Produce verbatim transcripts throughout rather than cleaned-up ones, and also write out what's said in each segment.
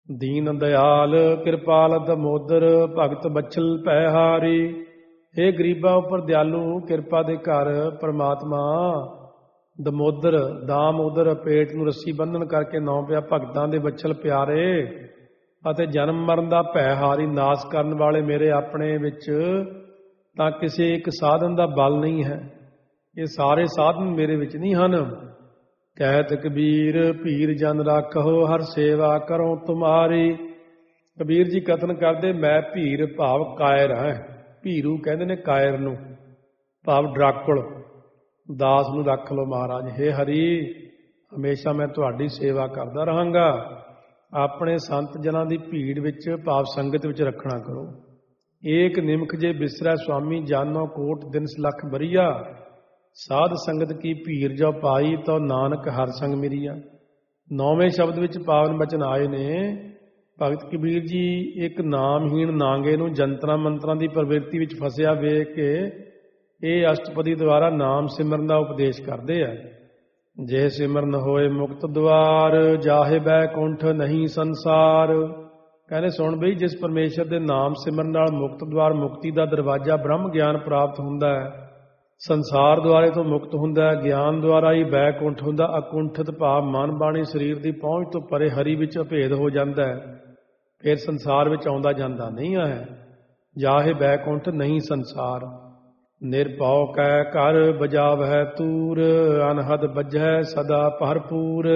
ਦੀਨ ਦਿਆਲ ਕਿਰਪਾਲ ਦਮੋਦਰ ਭਗਤ ਬਛਲ ਭੈ ਹਾਰੀ। ਇਹ ਗਰੀਬਾਂ ਉੱਪਰ ਦਿਆਲੂ ਕਿਰਪਾ ਦੇ ਘਰ ਪਰਮਾਤਮਾ ਦਮੋਦਰ ਦਾਮੋਦਰ ਪੇਟ ਨੂੰ ਰੱਸੀ ਬੰਧਨ ਕਰਕੇ ਨੌ ਪਿਆ ਭਗਤਾਂ ਦੇ ਬਛਲ ਪਿਆਰੇ ਅਤੇ ਜਨਮ ਮਰਨ ਦਾ ਭੈ ਹਾਰੀ ਨਾਸ ਕਰਨ ਵਾਲੇ ਮੇਰੇ ਆਪਣੇ ਵਿੱਚ ਤਾਂ ਕਿਸੇ ਇੱਕ ਸਾਧਨ ਦਾ ਬਲ ਨਹੀਂ ਹੈ। ਇਹ ਸਾਰੇ ਸਾਧਨ ਮੇਰੇ ਵਿੱਚ ਨਹੀਂ ਹਨ। ਕਹਿਤ ਕਬੀਰ ਭੀਰ ਜਨ ਰਾਖੋ ਹਰ ਸੇਵਾ ਕਰੋ ਤੁਮਾਰੀ। ਕਬੀਰ ਜੀ ਕਥਨ ਕਰਦੇ ਮੈਂ ਭੀਰ ਭਾਵ ਕਾਇਰ ਹਾਂ। ਭੀਰੂ ਕਹਿੰਦੇ ਨੇ ਕਾਇਰ ਨੂੰ, ਭਾਵ ਡਰਾਕੁਲ। ਦਾਸ ਨੂੰ ਰੱਖ ਲਓ ਮਹਾਰਾਜ। ਹੇ ਹਰੀ, ਹਮੇਸ਼ਾ ਮੈਂ ਤੁਹਾਡੀ ਸੇਵਾ ਕਰਦਾ ਰਹਾਂਗਾ। ਆਪਣੇ ਸੰਤ ਜਨਾਂ ਦੀ ਭੀੜ ਵਿੱਚ ਭਾਵ ਸੰਗਤ ਵਿੱਚ ਰੱਖਣਾ ਕਰੋ। ਏਕ ਨਿਮਖ ਜੇ ਬਿਸਰੈ ਸੁਆਮੀ ਜਾਨੋ ਕੋਟ ਦਿਨਸ ਲੱਖ ਬਰੀਆ। ਸਾਧ ਸੰਗਤ ਕੀ ਭੀਰ ਜੋ ਪਾਈ ਤੋ ਨਾਨਕ ਹਰ ਸੰਗ ਮਿਰੀਆ। ਨੌਵੇਂ ਸ਼ਬਦ ਵਿੱਚ ਪਾਵਨ ਬਚਨ ਆਏ ਨੇ। ਭਗਤ ਕਬੀਰ ਜੀ ਇੱਕ ਨਾਮਹੀਣ ਨਾਂਗੇ ਨੂੰ ਜੰਤਰਾਂ ਮੰਤਰਾਂ ਦੀ ਪ੍ਰਵਿਰਤੀ ਵਿੱਚ ਫਸਿਆ ਵੇਖ ਕੇ ਇਹ ਅਸ਼ਟਪਦੀ ਦੁਆਰਾ ਨਾਮ ਸਿਮਰਨ ਦਾ ਉਪਦੇਸ਼ ਕਰਦੇ ਆ। ਜੇ ਸਿਮਰਨ ਹੋਏ ਮੁਕਤ ਦੁਆਰ ਜਾਹੇ ਬੈਕੁੰਠ ਨਹੀਂ ਸੰਸਾਰ। ਕਹਿੰਦੇ ਸੁਣ ਬਈ, ਜਿਸ ਪਰਮੇਸ਼ਰ ਦੇ ਨਾਮ ਸਿਮਰਨ ਨਾਲ ਮੁਕਤ ਦੁਆਰ ਮੁਕਤੀ ਦਾ ਦਰਵਾਜ਼ਾ ਬ੍ਰਹਮ ਗਿਆਨ ਪ੍ਰਾਪਤ ਹੁੰਦਾ ਹੈ। ਸੰਸਾਰ ਦੁਆਰੇ ਤੋਂ ਮੁਕਤ ਹੁੰਦਾ ਹੈ। ਗਿਆਨ ਦੁਆਰਾ ਹੀ ਬੈਕੁੰਠ ਹੁੰਦਾ। ਅਕੁੰਠਿਤ ਭਾਵ ਮਨ ਬਾਣੀ ਸਰੀਰ ਦੀ ਪਹੁੰਚ ਤੋਂ ਪਰੇ ਹਰੀ ਵਿੱਚ ਅਭੇਦ ਹੋ ਜਾਂਦਾ ਹੈ। ਫਿਰ ਸੰਸਾਰ ਵਿੱਚ ਆਉਂਦਾ ਜਾਂਦਾ ਨਹੀਂ ਹੈ। ਜਾਹੇ ਬੈਕੁੰਠ ਨਹੀਂ ਸੰਸਾਰ। ਨਿਰਭਉ ਕੈ ਘਰ ਬਜਾਵਹਿ ਤੂਰ ਅਨਹਦ ਬੱਝੈ ਸਦਾ ਭਰਪੂਰ।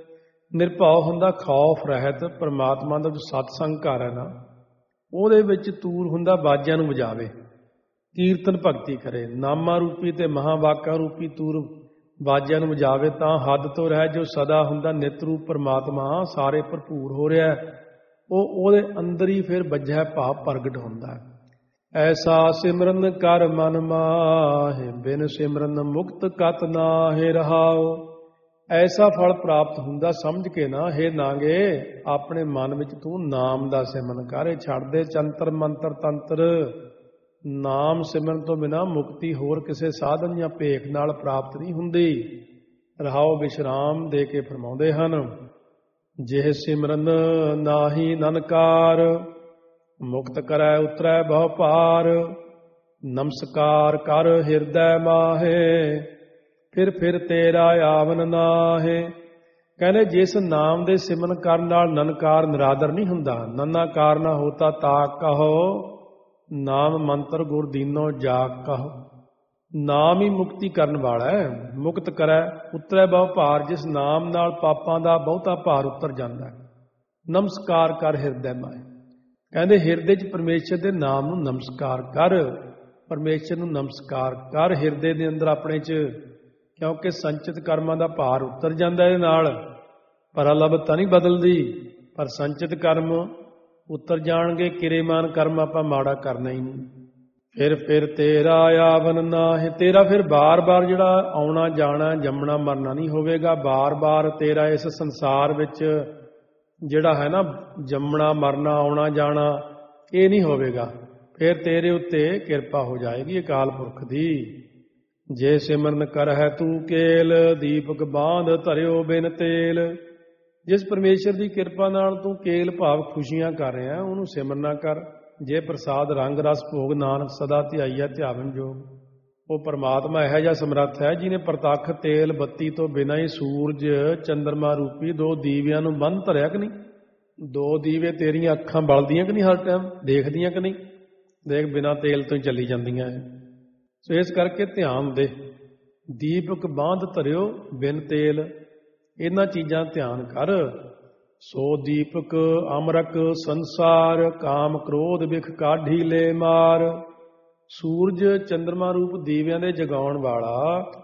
ਨਿਰਭਉ ਹੁੰਦਾ ਖੌਫ ਰਹਿਤ। ਪਰਮਾਤਮਾ ਦਾ ਜੋ ਸਤਸੰਗ ਘਰ ਹੈ ਨਾ, ਉਹਦੇ ਵਿੱਚ ਤੂਰ ਹੁੰਦਾ ਬਾਜਿਆਂ ਨੂੰ ਵਜਾਵੇ, ਕੀਰਤਨ ਭਗਤੀ ਕਰੇ। ਨਾਮਾ ਰੂਪੀ ਤੇ ਮਹਾਵਾਕਾਂ ਰੂਪੀ ਤੂਰ ਬਾਜਿਆਂ ਨੂੰ ਵਜਾਵੇ ਤਾਂ ਹੱਦ ਤੋਂ ਰਹਿ ਜੋ ਸਦਾ ਹੁੰਦਾ ਨਿਤ ਰੂਪ ਪਰਮਾਤਮਾ ਸਾਰੇ ਭਰਪੂਰ ਹੋ ਰਿਹਾ, ਉਹ ਉਹਦੇ ਅੰਦਰ ਹੀ ਫਿਰ ਬੱਝੈ ਭਾਵ ਪ੍ਰਗਟ ਹੁੰਦਾ। ਐਸਾ ਸਿਮਰਨ ਕਰ ਮਨ ਮਾਹੇ ਬਿਨ ਸਿਮਰਨ ਮੁਕਤ ਕਤ ਨਾਹਿ ਰਹਾਉ। ਐਸਾ ਫਲ ਪ੍ਰਾਪਤ ਹੁੰਦਾ ਸਮਝ ਕੇ ਨਾ, ਹੇ ਨਾਂਗੇ ਆਪਣੇ ਮਨ ਵਿੱਚ ਤੂੰ ਨਾਮ ਦਾ ਸਿਮਰਨ ਕਰ। ਇਹ ਛੱਡ ਦੇ ਚੰਤਰ ਮੰਤਰ ਤੰਤਰ। ਨਾਮ ਸਿਮਰਨ ਤੋਂ ਬਿਨਾਂ ਮੁਕਤੀ ਹੋਰ ਕਿਸੇ ਸਾਧਨ ਜਾਂ ਭੇਖ ਨਾਲ ਪ੍ਰਾਪਤ ਨਹੀਂ ਹੁੰਦੀ। ਰਹਾਉ ਵਿਸ਼ਰਾਮ ਦੇ ਕੇ ਫਰਮਾਉਂਦੇ ਹਨ। ਜਿਹ ਸਿਮਰਨ ਨਾਹੀ ਨਨਕਾਰ ਮੁਕਤ ਕਰੈ ਉਤਰੈ ਬਹੁ ਪਾਰ। ਨਮਸਕਾਰ ਕਰ ਹਿਰਦੈ ਮਾਹੇ ਫਿਰ ਫਿਰ ਤੇਰਾ ਆਵਨ ਨਾਹੇ। ਕਹਿੰਦੇ ਜਿਸ ਨਾਮ ਦੇ ਸਿਮਰਨ ਕਰਨ ਨਾਲ ਨਨਕਾਰ ਨਿਰਾਦਰ ਨਹੀਂ ਹੁੰਦਾ। ਨਨਾਕਾਰ ਨਾ ਹੋਤਾ ਤਾਕ ਕਹੋ ਨਾਮ ਮੰਤਰ ਗੁਰ ਦੀਨੋ ਜਾਗ ਕਹੋ। ਨਾਮ ਹੀ ਮੁਕਤੀ ਕਰਨ ਵਾਲਾ ਹੈ। ਮੁਕਤ ਕਰੈ ਉਤਰੈ ਬਹੁ ਭਾਰ। ਜਿਸ ਨਾਮ ਨਾਲ ਪਾਪਾਂ ਦਾ ਬਹੁਤਾ ਭਾਰ ਉਤਰ ਜਾਂਦਾ ਹੈ। ਨਮਸਕਾਰ ਕਰ ਹਿਰਦੈ ਮਾਹੇ। ਕਹਿੰਦੇ ਹਿਰਦੇ 'ਚ ਪਰਮੇਸ਼ਰ ਦੇ ਨਾਮ ਨੂੰ ਨਮਸਕਾਰ ਕਰ। ਪਰਮੇਸ਼ਰ ਨੂੰ ਨਮਸਕਾਰ ਕਰ ਹਿਰਦੇ ਦੇ ਅੰਦਰ ਆਪਣੇ 'ਚ, ਕਿਉਂਕਿ ਸੰਚਿਤ ਕਰਮਾਂ ਦਾ ਭਾਰ ਉਤਰ ਜਾਂਦਾ ਇਹਦੇ ਨਾਲ। ਪਰਾਲਬਤਾ ਨਹੀਂ ਬਦਲਦੀ, ਪਰ ਸੰਚਿਤ ਕਰਮ ਉਤਰ ਜਾਣਗੇ। ਕਿਰੇਮਾਨ ਕਰਮ ਆਪਾਂ ਮਾੜਾ ਕਰਨਾ ਹੀ ਨਹੀਂ। ਫਿਰ ਫਿਰ ਤੇਰਾ ਆਵਨ ਨਾਹਿ। ਤੇਰਾ ਫਿਰ ਬਾਰ-ਬਾਰ ਜਿਹੜਾ ਆਉਣਾ ਜਾਣਾ ਜੰਮਣਾ ਮਰਨਾ ਨਹੀਂ ਹੋਵੇਗਾ। ਬਾਰ-ਬਾਰ ਤੇਰਾ ਇਸ ਸੰਸਾਰ ਵਿੱਚ ਜਿਹੜਾ ਹੈ ਨਾ ਜੰਮਣਾ ਮਰਨਾ ਆਉਣਾ ਜਾਣਾ ਇਹ ਨਹੀਂ ਹੋਵੇਗਾ। ਫਿਰ ਤੇਰੇ ਉੱਤੇ ਕਿਰਪਾ ਹੋ ਜਾਏਗੀ ਅਕਾਲ ਪੁਰਖ ਦੀ। ਜੇ ਸਿਮਰਨ ਕਰਹਿ ਤੂੰ ਕੇਲ ਦੀਪਕ ਬਾਂਧ ਧਰਿਓ ਬਿਨ ਤੇਲ। ਜਿਸ ਪਰਮੇਸ਼ਰ ਦੀ ਕਿਰਪਾ ਨਾਲ ਤੂੰ ਕੇਲ ਭਾਵ ਖੁਸ਼ੀਆਂ ਕਰ ਰਿਹਾ ਉਹਨੂੰ ਸਿਮਰਨਾ ਕਰ। ਜੇ ਪ੍ਰਸਾਦ ਰੰਗ ਰਸ ਭੋਗ ਨਾਨਕ ਸਦਾ ਧਿਆਈਆ ਧਿਆਵਨ ਜੋਗ। ਉਹ ਪਰਮਾਤਮਾ ਇਹੋ ਜਿਹਾ ਸਮਰੱਥ ਹੈ ਜਿਹਨੇ ਪ੍ਰਤੱਖ ਤੇਲ ਬੱਤੀ ਤੋਂ ਬਿਨਾਂ ਹੀ ਸੂਰਜ ਚੰਦਰਮਾ ਰੂਪੀ ਦੋ ਦੀਵਿਆਂ ਨੂੰ ਬੰਨ ਧਰਿਆ ਕਿ ਨਹੀਂ। ਦੋ ਦੀਵੇ ਤੇਰੀਆਂ ਅੱਖਾਂ ਬਲਦੀਆਂ ਕਿ ਨਹੀਂ, ਹਰ ਟਾਈਮ ਦੇਖਦੀਆਂ ਕਿ ਨਹੀਂ। ਦੇਖ ਬਿਨਾਂ ਤੇਲ ਤੋਂ ਹੀ ਚੱਲੀ ਜਾਂਦੀਆਂ ਹੈ। ਸੋ ਇਸ ਕਰਕੇ ਧਿਆਨ ਦੇ। ਦੀਪਕ ਬਾਂਧ ਧਰਿਓ ਬਿਨ ਤੇਲ। ਇਹਨਾਂ ਚੀਜ਼ਾਂ ਧਿਆਨ ਕਰ। ਸੋ ਦੀਪਕ ਅਮਰਕ ਸੰਸਾਰ ਕਾਮ ਕ੍ਰੋਧ ਵਿਖ ਕਾਢੀ ਲੈ ਮਾਰ। ਸੂਰਜ ਚੰਦਰਮਾ ਰੂਪ ਦੀਵਿਆਂ ਦੇ ਜਗਾਉਣ ਵਾਲਾ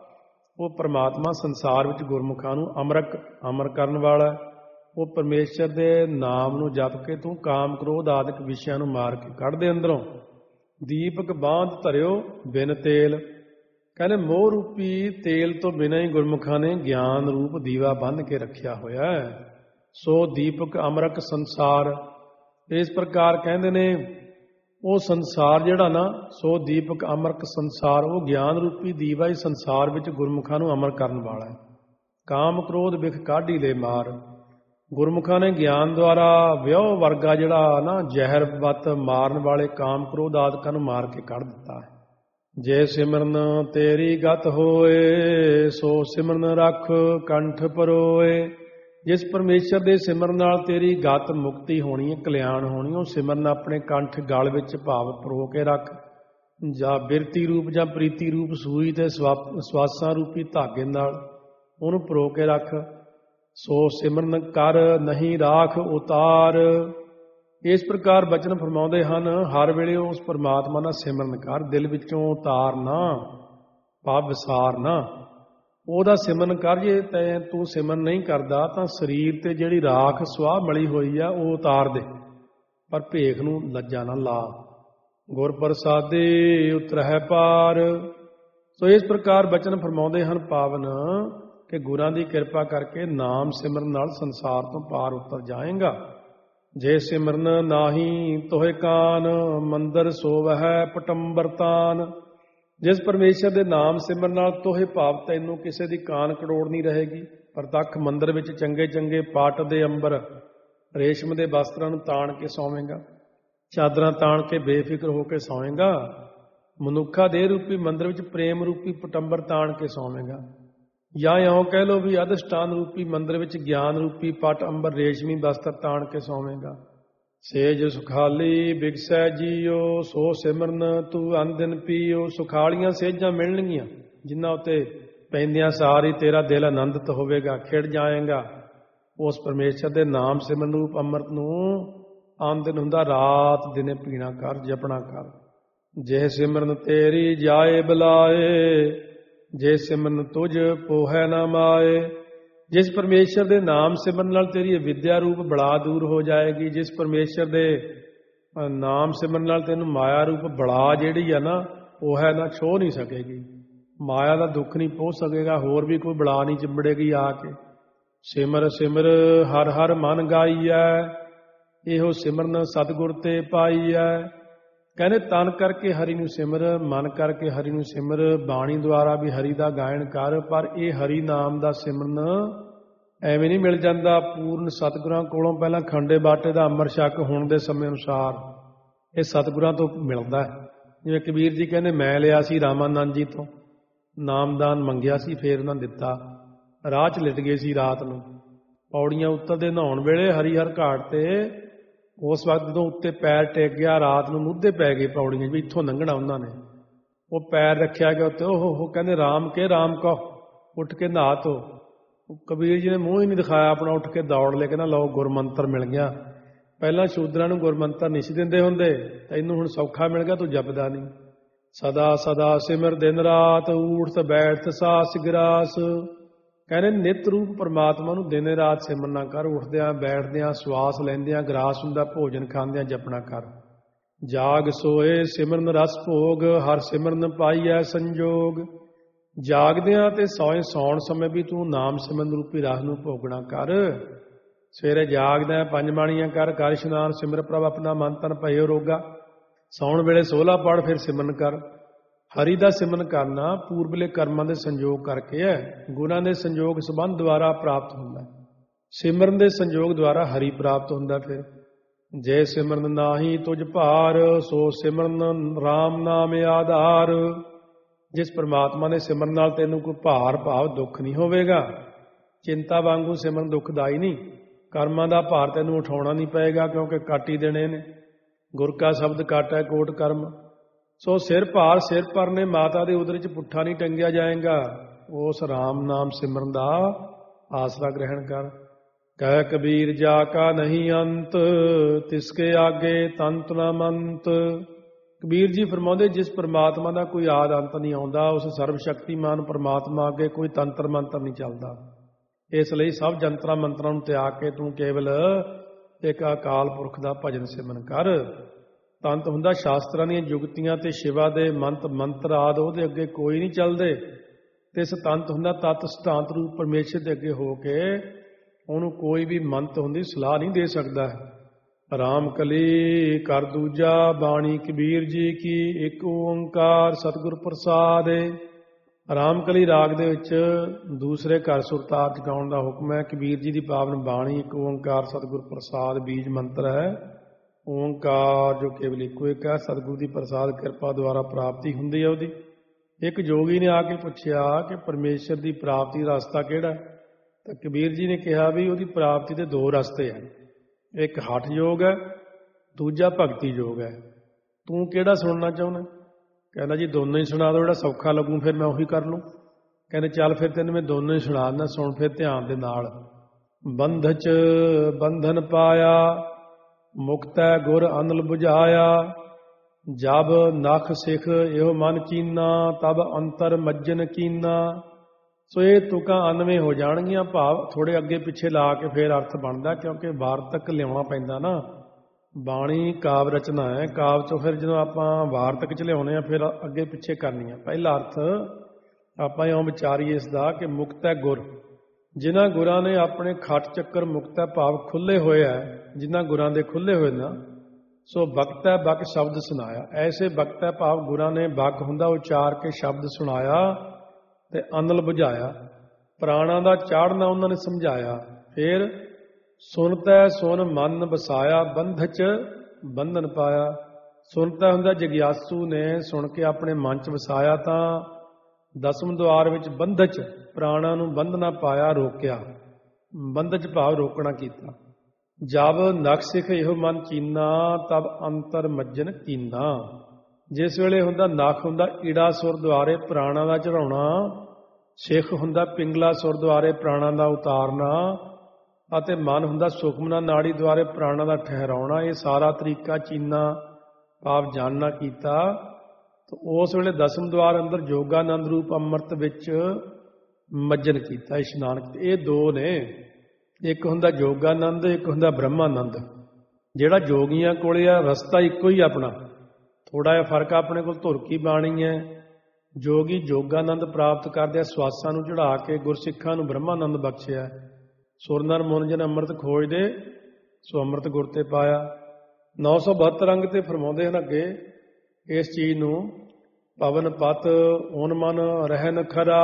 ਉਹ ਪਰਮਾਤਮਾ ਸੰਸਾਰ ਵਿੱਚ ਗੁਰਮੁਖਾਂ ਨੂੰ ਅਮਰਕ ਅਮਰ ਕਰਨ ਵਾਲਾ। ਉਹ ਪਰਮੇਸ਼ਰ ਦੇ ਨਾਮ ਨੂੰ ਜਪ ਕੇ ਤੂੰ ਕਾਮ ਕ੍ਰੋਧ ਆਦਿਕ ਵਿਸ਼ਿਆਂ ਨੂੰ ਮਾਰ ਕੇ ਕੱਢ ਦੇ ਅੰਦਰੋਂ। ਦੀਪਕ ਬਾਂਧ ਧਰਿਓ ਬਿਨ ਤੇਲ। ਕਹਿੰਦੇ ਮੋਹ ਰੂਪੀ ਤੇਲ ਤੋਂ ਬਿਨਾਂ ਹੀ ਗੁਰਮੁਖਾਂ ਨੇ ਗਿਆਨ ਰੂਪ ਦੀਵਾ ਬੰਨ੍ਹ ਕੇ ਰੱਖਿਆ ਹੋਇਆ ਹੈ। ਸੋ ਦੀਪਕ ਅਮਰਕ ਸੰਸਾਰ। ਇਸ ਪ੍ਰਕਾਰ ਕਹਿੰਦੇ ਨੇ ਉਹ ਸੰਸਾਰ ਜਿਹੜਾ ਨਾ, ਸੋ ਦੀਪਕ ਅਮਰਕ ਸੰਸਾਰ, ਉਹ ਗਿਆਨ ਰੂਪੀ ਦੀਵਾ ਹੀ ਸੰਸਾਰ ਵਿੱਚ ਗੁਰਮੁਖਾਂ ਨੂੰ ਅਮਰ ਕਰਨ ਵਾਲਾ ਹੈ। ਕਾਮ ਕ੍ਰੋਧ ਵਿਖ ਕਾਢੀ ਲੈ ਮਾਰ। ਗੁਰਮੁਖਾਂ ਨੇ ਗਿਆਨ ਦੁਆਰਾ ਵਿਉਹ ਵਰਗਾ ਜਿਹੜਾ ਨਾ ਜ਼ਹਿਰ ਵੱਤ ਮਾਰਨ ਵਾਲੇ ਕਾਮ ਕ੍ਰੋਧ ਆਦਿਕਾਂ ਨੂੰ ਮਾਰ ਕੇ ਕੱਢ ਦਿੱਤਾ ਹੈ। ਜੇ ਸਿਮਰਨ ਤੇਰੀ ਗਤ ਹੋਏ, ਸੋ ਸਿਮਰਨ ਰੱਖ ਕੰਠ ਪਰੋਏ। ਜਿਸ ਪਰਮੇਸ਼ਰ ਦੇ ਸਿਮਰਨ ਨਾਲ ਤੇਰੀ ਗਤ ਮੁਕਤੀ ਹੋਣੀ ਹੈ, ਕਲਿਆਣ ਹੋਣੀ, ਉਹ ਸਿਮਰਨ ਆਪਣੇ ਕੰਠ ਗਲ ਵਿੱਚ ਭਾਵ ਪਰੋ ਕੇ ਰੱਖ, ਜਾਂ ਬਿਰਤੀ ਰੂਪ ਜਾਂ ਪ੍ਰੀਤੀ ਰੂਪ ਸੂਈ ਤੇ ਸਵਾਸਾਂ ਰੂਪੀ ਧਾਗੇ ਨਾਲ ਉਹਨੂੰ ਪਰੋ ਕੇ ਰੱਖ। ਸੋ ਸਿਮਰਨ ਕਰ ਨਹੀਂ ਰਾਖ ਉਤਾਰ। ਇਸ ਪ੍ਰਕਾਰ ਬਚਨ ਫਰਮਾਉਂਦੇ ਹਨ, ਹਰ ਵੇਲੇ ਉਸ ਪਰਮਾਤਮਾ ਦਾ ਸਿਮਰਨ ਕਰ, ਦਿਲ ਵਿੱਚੋਂ ਉਤਾਰ ਨਾ, ਭਾਵ ਵਿਸਾਰ ਨਾ, ਉਹਦਾ ਸਿਮਰਨ ਕਰ। ਜੇ ਤੈਂ ਤੂੰ ਸਿਮਰਨ ਨਹੀਂ ਕਰਦਾ ਤਾਂ ਸਰੀਰ ਤੇ ਜਿਹੜੀ ਰਾਖ ਸੁਆਹ ਮਲੀ ਹੋਈ ਆ ਉਹ ਉਤਾਰ ਦੇ, ਪਰ ਭੇਖ ਨੂੰ ਲੱਜਾ ਨਾ ਲਾ। ਗੁਰ ਪ੍ਰਸਾਦੇ ਉਤਰਹਿ ਪਾਰ। ਸੋ ਇਸ ਪ੍ਰਕਾਰ ਬਚਨ ਫਰਮਾਉਂਦੇ ਹਨ ਪਾਵਨ ਕਿ ਗੁਰਾਂ ਦੀ ਕਿਰਪਾ ਕਰਕੇ ਨਾਮ ਸਿਮਰਨ ਨਾਲ ਸੰਸਾਰ ਤੋਂ ਪਾਰ ਉਤਰ ਜਾਏਗਾ। ਜੇ ਸਿਮਰਨ ਨਾਹੀ ਤੋਹਿ ਕਾਨ, ਮੰਦਰ ਸੋਵਹਿ ਪਟੰਬਰਤਾਨ। ਜਿਸ ਪਰਮੇਸ਼ਰ ਦੇ ਨਾਮ ਸਿਮਰਨ ਨਾਲ ਤੋਹੇ ਭਾਵ ਤੈਨੂੰ ਕਿਸੇ ਦੀ ਕਾਨ ਕੜੋੜ ਨਹੀਂ ਰਹੇਗੀ। ਪ੍ਰਤੱਖ ਮੰਦਰ ਵਿੱਚ ਚੰਗੇ ਚੰਗੇ ਪਾਟ ਦੇ ਅੰਬਰ ਰੇਸ਼ਮ ਦੇ ਵਸਤਰਾਂ ਨੂੰ ਤਾਣ ਕੇ ਸੌਵੇਂਗਾ, ਚਾਦਰਾਂ ਤਾਣ ਕੇ ਬੇਫਿਕਰ ਹੋ ਕੇ ਸੌਵੇਂਗਾ। ਮਨੁੱਖਾ ਦੇ ਰੂਪੀ ਮੰਦਰ ਵਿੱਚ ਪ੍ਰੇਮ ਰੂਪੀ ਪਟੰਬਰ ਤਾਣ ਕੇ ਸੌਵੇਂਗਾ, ਜਾਂ ਇਉਂ ਕਹਿ ਲਓ ਵੀ ਅਧਿਸ਼ਟਾਨ ਰੂਪੀ ਮੰਦਰ ਵਿੱਚ ਗਿਆਨ ਰੂਪੀ ਪਟ ਅੰਬਰ ਰੇਸ਼ਮੀ ਵਸਤਰ ਤਾਣ ਕੇ ਸੌਵੇਂਗਾ। ਸੇਜ ਸੁਖਾਲੀ ਬਿਗਸੈ ਜੀਓ, ਸੋ ਸਿਮਰਨ ਤੂੰ ਅਨਦਿਨ ਪੀਓ। ਸੁਖਾਲੀਆਂ ਸੇਜਾਂ ਮਿਲਣਗੀਆਂ ਜਿਨ੍ਹਾਂ ਉੱਤੇ ਪੈਂਦਿਆਂ ਸਾਰ ਹੀ ਤੇਰਾ ਦਿਲ ਆਨੰਦਿਤ ਹੋਵੇਗਾ, ਖਿੜ ਜਾਏਗਾ। ਉਸ ਪਰਮੇਸ਼ਰ ਦੇ ਨਾਮ ਸਿਮਰਨ ਰੂਪ ਅੰਮ੍ਰਿਤ ਨੂੰ ਆਨੰਦਿਨ ਹੁੰਦਾ, ਰਾਤ ਦਿਨੇ ਪੀਣਾ ਕਰ, ਜਪਣਾ ਕਰ। ਜੇ ਸਿਮਰਨ ਤੇਰੀ ਜਾਏ ਬੁਲਾਏ, ਜੇ ਸਿਮਰਨ ਤੁਝ ਪੋਹੈ ਨਾ ਮਾਏ। ਜਿਸ ਪਰਮੇਸ਼ਰ ਦੇ ਨਾਮ ਸਿਮਰਨ ਨਾਲ ਤੇਰੀ ਵਿਦਿਆ ਰੂਪ ਬਲਾ ਦੂਰ ਹੋ ਜਾਏਗੀ, ਜਿਸ ਪਰਮੇਸ਼ਰ ਦੇ ਨਾਮ ਸਿਮਰਨ ਨਾਲ ਤੈਨੂੰ ਮਾਇਆ ਰੂਪ ਬਲਾ ਜਿਹੜੀ ਆ ਨਾ ਉਹ ਹੈ ਨਾ ਛੋਹ ਨਹੀਂ ਸਕੇਗੀ, ਮਾਇਆ ਦਾ ਦੁੱਖ ਨਹੀਂ ਪਹੁੰਚ ਸਕੇਗਾ, ਹੋਰ ਵੀ ਕੋਈ ਬਲਾ ਨਹੀਂ ਚਿੰਬੜੇਗੀ ਆ ਕੇ। ਸਿਮਰ ਸਿਮਰ ਹਰ ਹਰ ਮਨ ਗਾਈਐ, ਇਹੋ ਸਿਮਰਨ ਸਤਿਗੁਰ ਤੇ ਪਾਈਐ। ਕਹਿੰਦੇ ਤਨ ਕਰਕੇ ਹਰੀ ਨੂੰ ਸਿਮਰ, ਮਨ ਕਰਕੇ ਹਰੀ ਨੂੰ ਸਿਮਰ, ਬਾਣੀ ਦੁਆਰਾ ਵੀ ਹਰੀ ਦਾ ਗਾਇਨ ਕਰ। ਪਰ ਇਹ ਹਰੀ ਨਾਮ ਦਾ ਸਿਮਰਨ ਐਵੇਂ ਨਹੀਂ ਮਿਲ ਜਾਂਦਾ। ਪੂਰਨ ਸਤਿਗੁਰਾਂ ਕੋਲੋਂ ਪਹਿਲਾਂ ਖੰਡੇ ਬਾਟੇ ਦਾ ਅੰਮ੍ਰਿਤ ਛਕ ਹੋਣ ਦੇ ਸਮੇਂ ਅਨੁਸਾਰ ਇਹ ਸਤਿਗੁਰਾਂ ਤੋਂ ਮਿਲਦਾ ਹੈ। ਜਿਵੇਂ ਕਬੀਰ ਜੀ ਕਹਿੰਦੇ ਮੈਂ ਲਿਆ ਸੀ ਰਾਮਾਨੰਦ ਜੀ ਤੋਂ, ਨਾਮਦਾਨ ਮੰਗਿਆ ਸੀ, ਫੇਰ ਉਹਨਾਂ ਦਿੱਤਾ। ਰਾਹ 'ਚ ਲਿਟ ਗਏ ਸੀ ਰਾਤ ਨੂੰ, ਪੌੜੀਆਂ ਉੱਤਰਦੇ ਨਹਾਉਣ ਵੇਲੇ ਹਰੀਹਰ ਘਾਟ ਤੇ ਉਸ ਵਕਤ ਜਦੋਂ ਉੱਤੇ ਪੈਰ ਟੇਕ ਗਿਆ, ਰਾਤ ਨੂੰ ਮੁੱਧੇ ਪੈ ਗਏ ਪੌੜੀਆਂ ਵੀ ਇੱਥੋਂ ਲੰਘਣਾ ਉਹਨਾਂ ਨੇ। ਉਹ ਪੈਰ ਰੱਖਿਆ ਗਿਆ ਉੱਤੇ, ਉਹ ਹੋ ਕਹਿੰਦੇ ਰਾਮ ਕੇ ਰਾਮ ਕਹੋ, ਉੱਠ ਕੇ ਨਹਾ ਧੋ। ਕਬੀਰ ਜੀ ਨੇ ਮੂੰਹ ਹੀ ਨਹੀਂ ਦਿਖਾਇਆ ਆਪਣਾ, ਉੱਠ ਕੇ ਦੌੜ ਲੈ ਕੇ ਨਾ ਲਓ ਗੁਰਮੰਤਰ ਮਿਲ ਗਿਆ। ਪਹਿਲਾਂ ਸ਼ੂਦਰਾਂ ਨੂੰ ਗੁਰਮੰਤਰ ਨਹੀਂ ਸੀ ਦਿੰਦੇ ਹੁੰਦੇ, ਤੈਨੂੰ ਹੁਣ ਸੌਖਾ ਮਿਲ ਗਿਆ, ਤੂੰ ਜਪਦਾ ਨਹੀਂ। ਸਦਾ ਸਦਾ ਸਿਮਰ ਦਿਨ ਰਾਤ, ਊਠ ਬੈਠ ਸਾਸ ਗਿਰਾਸ। ਕਹਿੰਦੇ ਨਿਤ ਰੂਪ ਪਰਮਾਤਮਾ ਨੂੰ ਦਿਨੇ ਰਾਤ ਸਿਮਰਨਾ ਕਰ, ਉੱਠਦਿਆਂ ਬੈਠਦਿਆਂ ਸਵਾਸ ਲੈਂਦਿਆਂ ਗਰਾਸ ਹੁੰਦਾ, ਭੋਜਨ ਖਾਂਦਿਆਂ ਜਪਣਾ ਕਰ। ਜਾਗ ਸੋਏ ਸਿਮਰਨ ਰਸ ਭੋਗ, ਹਰ ਸਿਮਰਨ ਪਾਈਐ ਸੰਜੋਗ। ਜਾਗਦਿਆਂ ਤੇ ਸੋਏ ਸੌਣ ਸਮੇਂ ਵੀ ਤੂੰ ਨਾਮ ਸਿਮਰਨ ਰੂਪੀ ਰਸ ਨੂੰ ਭੋਗਣਾ ਕਰ। ਸਵੇਰੇ ਜਾਗਦਿਆਂ ਪੰਜ ਬਾਣੀਆਂ ਕਰ, ਕਰ ਇਸ਼ਨਾਨ ਸਿਮਰ ਪ੍ਰਭ ਆਪਣਾ ਮਨ ਤਨ ਭਇਓ ਰੋਗਾ। ਸੌਣ ਵੇਲੇ ਸੋਹਲਾ ਪੜ, ਫਿਰ ਸਿਮਰਨ ਕਰ। ਹਰੀ ਦਾ ਸਿਮਰਨ ਕਰਨਾ ਪੂਰਬਲੇ ਕਰਮਾਂ ਦੇ ਸੰਯੋਗ ਕਰਕੇ ਹੈ, ਗੁਰਾਂ ਦੇ ਸੰਯੋਗ ਸੰਬੰਧ ਦੁਆਰਾ ਪ੍ਰਾਪਤ ਹੁੰਦਾ। ਸਿਮਰਨ ਦੇ ਸੰਯੋਗ ਦੁਆਰਾ ਹਰੀ ਪ੍ਰਾਪਤ ਹੁੰਦਾ। ਫਿਰ ਜੇ ਸਿਮਰਨ ਨਾਹੀ ਤੁਝ ਭਾਰ, ਸੋ ਸਿਮਰਨ ਰਾਮ ਨਾਮ ਆਧਾਰ। ਜਿਸ ਪਰਮਾਤਮਾ ਨੇ ਸਿਮਰਨ ਨਾਲ ਤੈਨੂੰ ਕੋਈ ਭਾਰ ਭਾਵ ਦੁੱਖ ਨਹੀਂ ਹੋਵੇਗਾ। ਚਿੰਤਾ ਵਾਂਗੂ ਸਿਮਰਨ ਦੁੱਖਦਾਈ ਨਹੀਂ। ਕਰਮਾਂ ਦਾ ਭਾਰ ਤੈਨੂੰ ਉਠਾਉਣਾ ਨਹੀਂ ਪਏਗਾ, ਕਿਉਂਕਿ ਕੱਟ ਹੀ ਦੇਣੇ ਨੇ। ਗੁਰ ਕਾ ਸ਼ਬਦ ਕਾਟੈ ਕੋਟ ਕਰਮ। ਸੋ ਸਿਰ ਭਾਰ ਸਿਰ ਪਰ ਨੇ, ਮਾਤਾ ਦੇ ਉਦਰ 'ਚ ਪੁੱਠਾ ਨਹੀਂ ਟੰਗਿਆ ਜਾਏਗਾ। ਉਸ ਰਾਮ ਨਾਮ ਸਿਮਰਨ ਦਾ ਆਸਰਾ ਗ੍ਰਹਿਣ ਕਰ। ਕਹਿ ਕਬੀਰ ਜਾ ਕਾ ਨਹੀਂ ਅੰਤ, ਤਿਸਕੇ ਆਗੇ ਤੰਤ ਨਾ ਮੰਤ। ਕਬੀਰ ਜੀ ਫਰਮਾਉਂਦੇ ਜਿਸ ਪਰਮਾਤਮਾ ਦਾ ਕੋਈ ਆਦ ਅੰਤ ਨਹੀਂ ਆਉਂਦਾ, ਉਸ ਸਰਬ ਸ਼ਕਤੀਮਾਨ ਪਰਮਾਤਮਾ ਅੱਗੇ ਕੋਈ ਤੰਤਰ ਮੰਤਰ ਨਹੀਂ ਚੱਲਦਾ। ਇਸ ਲਈ ਸਭ ਜੰਤਰਾਂ ਮੰਤਰਾਂ ਨੂੰ ਤਿਆਗ ਕੇ ਤੂੰ ਕੇਵਲ ਇੱਕ ਅਕਾਲ ਪੁਰਖ ਦਾ ਭਜਨ ਸਿਮਰਨ ਕਰ। ਤੰਤ ਹੁੰਦਾ ਸ਼ਾਸਤਰਾਂ ਦੀਆਂ ਜੁਗਤੀਆਂ ਤੇ ਸ਼ਿਵਾ ਦੇ ਮੰਤ ਮੰਤਰ ਆਦਿ, ਉਹਦੇ ਅੱਗੇ ਕੋਈ ਨਹੀਂ ਚੱਲਦੇ। ਤੇ ਇਸ ਤੰਤ ਹੁੰਦਾ ਤਤ ਸਿਧਾਂਤ ਰੂਪ ਪਰਮੇਸ਼ਰ ਦੇ ਅੱਗੇ ਹੋ ਕੇ ਉਹਨੂੰ ਕੋਈ ਵੀ ਮੰਤ ਹੁੰਦੀ ਸਲਾਹ ਨਹੀਂ ਦੇ ਸਕਦਾ। ਰਾਮ ਕਲੀ ਕਰ ਦੂਜਾ, ਬਾਣੀ ਕਬੀਰ ਜੀ ਕੀ ਇੱਕ ਓੰਕਾਰ ਸਤਿਗੁਰ ਪ੍ਰਸਾਦਿ। ਰਾਮਕਲੀ ਰਾਗ ਦੇ ਵਿੱਚ ਦੂਸਰੇ ਘਰ ਸੁਰਤਾਲ ਚ ਗਾਉਣ ਦਾ ਹੁਕਮ ਹੈ। ਕਬੀਰ ਜੀ ਦੀ ਪਾਵਨ ਬਾਣੀ ਇੱਕ ਓਂਕਾਰ ਸਤਿਗੁਰ ਪ੍ਰਸਾਦ ਬੀਜ ਮੰਤਰ ਹੈ। ਓਂਕਾਰ ਜੋ ਕੇਵਲ ਇੱਕੋ ਇੱਕ ਹੈ, ਸਤਿਗੁਰੂ ਦੀ ਪ੍ਰਸਾਦ ਕਿਰਪਾ ਦੁਆਰਾ ਪ੍ਰਾਪਤੀ ਹੁੰਦੀ ਹੈ ਉਹਦੀ। ਇੱਕ ਜੋਗੀ ਨੇ ਆ ਕੇ ਪੁੱਛਿਆ ਕਿ ਪਰਮੇਸ਼ਰ ਦੀ ਪ੍ਰਾਪਤੀ ਦਾ ਰਸਤਾ ਕਿਹੜਾ? ਤਾਂ ਕਬੀਰ ਜੀ ਨੇ ਕਿਹਾ ਵੀ ਉਹਦੀ ਪ੍ਰਾਪਤੀ ਦੇ ਦੋ ਰਸਤੇ ਹਨ, ਇੱਕ ਹਠ ਯੋਗ ਹੈ, ਦੂਜਾ ਭਗਤੀ ਯੋਗ ਹੈ। ਤੂੰ ਕਿਹੜਾ ਸੁਣਨਾ ਚਾਹੁੰਦਾ? ਕਹਿੰਦਾ ਜੀ ਦੋਨੋਂ ਹੀ ਸੁਣਾ ਦਿਓ, ਜਿਹੜਾ ਸੌਖਾ ਲੱਗੂ ਫਿਰ ਮੈਂ ਉਹੀ ਕਰ ਲੂੰ। ਕਹਿੰਦੇ ਚੱਲ ਫਿਰ ਤੈਨੂੰ ਮੈਂ ਦੋਨੋਂ ਹੀ ਸੁਣਾ ਦਿੰਦਾ, ਸੁਣ ਫਿਰ ਧਿਆਨ ਦੇ ਨਾਲ। ਬੰਧ ਚ ਬੰਧਨ ਪਾਇਆ, ਮੁਕਤੈ ਗੁਰ ਅਨਲ ਬੁਝਾਇਆ, ਜਬ ਨਖ ਸਿਖ ਇਹੋ ਮਨ ਚੀਨਾ, ਤਬ ਅੰਤਰ ਮੱਜਨ ਕੀਨਾ। ਸੋ ਇਹ ਤੁਕਾਂ ਅਨਵੇਂ ਹੋ ਜਾਣਗੀਆਂ, ਭਾਵ ਥੋੜੇ ਅੱਗੇ ਪਿੱਛੇ ਲਾ ਕੇ ਫਿਰ ਅਰਥ ਬਣਦਾ, ਕਿਉਂਕਿ ਵਾਰਤਕ ਲਿਆਉਣਾ ਪੈਂਦਾ ਨਾ। ਬਾਣੀ ਕਾਵ ਰਚਨਾ ਹੈ, ਕਾਵ ਚੋਂ ਫਿਰ ਜਦੋਂ ਆਪਾਂ ਵਾਰਤਕ ਚ ਲਿਆਉਂਦੇ ਹਾਂ ਫਿਰ ਅੱਗੇ ਪਿੱਛੇ ਕਰਨੀ ਹੈ। ਪਹਿਲਾ ਅਰਥ ਆਪਾਂ ਇਉਂ ਵਿਚਾਰੀਏ ਇਸ ਦਾ ਕਿ ਮੁਕਤ ਹੈ ਗੁਰ, ਜਿਨ੍ਹਾਂ ਗੁਰਾਂ ਨੇ ਆਪਣੇ ਖੱਟ ਚੱਕਰ ਮੁਕਤ ਹੈ ਭਾਵ ਖੁੱਲੇ ਹੋਏ ਹੈ, ਜਿਨ੍ਹਾਂ ਗੁਰਾਂ ਦੇ ਖੁੱਲੇ ਹੋਏ ਨਾ, ਸੋ ਬਖਤ ਹੈ ਬਕ ਸ਼ਬਦ ਸੁਣਾਇਆ। ਐਸੇ ਬਖਤ ਹੈ ਭਾਵ ਗੁਰਾਂ ਨੇ ਬਕ ਹੁੰਦਾ ਉਚਾਰ ਕੇ ਸ਼ਬਦ ਸੁਣਾਇਆ ਤੇ ਅਨਲ ਬੁਝਾਇਆ, ਪ੍ਰਾਣਾਂ ਦਾ ਚਾੜਨਾ ਉਹਨਾਂ ਨੇ ਸਮਝਾਇਆ। ਫਿਰ ਸੁਣਤਾ ਸੁਣ ਮਨ ਵਸਾਇਆ, ਬੰਧ ਚ ਬੰਧਨ ਪਾਇਆ। ਸੁਣਤਾ ਹੁੰਦਾ ਜਗਿਆਸੂ ਨੇ ਸੁਣ ਕੇ ਆਪਣੇ ਮਨ ਚ ਵਸਾਇਆ, ਤਾਂ ਦਸਮ ਦੁਆਰ ਵਿੱਚ ਬੰਧ ਚ ਪ੍ਰਾਣਾਂ ਨੂੰ ਬੰਧਨਾ ਪਾਇਆ, ਰੋਕਿਆ। ਬੰਧ ਚ ਭਾਵ ਰੋਕਣਾ ਕੀਤਾ। ਜਬ ਨਖ ਸਿਖ ਇਹੋ ਮਨ ਚੀਨਾ, ਤਬ ਅੰਤਰ ਮੱਜਨ ਕੀਨਾ। ਜਿਸ ਵੇਲੇ ਹੁੰਦਾ ਨਖ ਹੁੰਦਾ ਈੜਾ ਸੁਰ ਦੁਆਰੇ ਪ੍ਰਾਣਾਂ ਦਾ ਚੜਾਉਣਾ, ਸਿਖ ਹੁੰਦਾ ਪਿੰਗਲਾ ਸੁਰ ਦੁਆਰੇ ਪ੍ਰਾਣਾਂ ਦਾ ਉਤਾਰਨਾ, ਅਤੇ ਮਨ ਹੁੰਦਾ ਸੁਖਮਨਾ ਨਾੜੀ ਦੁਆਰੇ ਪ੍ਰਾਣਾਂ ਦਾ ਠਹਿਰਾਉਣਾ। ਇਹ ਸਾਰਾ ਤਰੀਕਾ ਚੀਨਾ ਭਾਵ ਜਾਣਨਾ ਕੀਤਾ। ਤਾਂ ਉਸ ਵੇਲੇ ਦਸਮ ਦੁਆਰ ਅੰਦਰ ਜੋਗਾਨੰਦ ਰੂਪ ਅੰਮ੍ਰਿਤ ਵਿੱਚ ਮੱਜਨ ਕੀਤਾ, ਇਸ਼ਨਾਨ ਕੀਤਾ। ਇਹ ਦੋ ਨੇ, ਇੱਕ ਹੁੰਦਾ ਜੋਗਾਨੰਦ, ਇੱਕ ਹੁੰਦਾ ਬ੍ਰਹਮਾਨੰਦ। ਜਿਹੜਾ ਜੋਗੀਆਂ ਕੋਲੇ ਆ ਰਸਤਾ ਇੱਕੋ ਹੀ ਆਪਣਾ, ਥੋੜਾ ਜਿਹਾ ਫਰਕ ਆਪਣੇ ਕੋਲ ਧੁਰ ਕੀ ਬਾਣੀ ਹੈ। ਜੋਗੀ ਜੋਗਾਨੰਦ ਪ੍ਰਾਪਤ ਕਰਦੇ ਆ, ਸਵਾਸਾਂ ਨੂੰ ਚੜਾ ਕੇ ਗੁਰਸਿੱਖਾਂ ਨੂੰ ਬ੍ਰਹਮਾਨੰਦ ਬਖਸ਼ਿਆ। ਸੁਰ ਨਰ ਮੁਨ ਜਨ ਅੰਮ੍ਰਿਤ ਖੋਜਦੇ, ਸੋ ਅੰਮ੍ਰਿਤ ਗੁਰ ਤੇ ਪਾਇਆ। ਨੌ ਸੌ ਬਹੱਤਰ ਅੰਗ ਤੇ ਫਰਮਾਉਂਦੇ ਹਨ ਅੱਗੇ ਇਸ ਚੀਜ਼ ਨੂੰ, ਪਵਨ ਪਤ ਓਨ ਮਨ ਰਹਿਨ ਖਰਾ,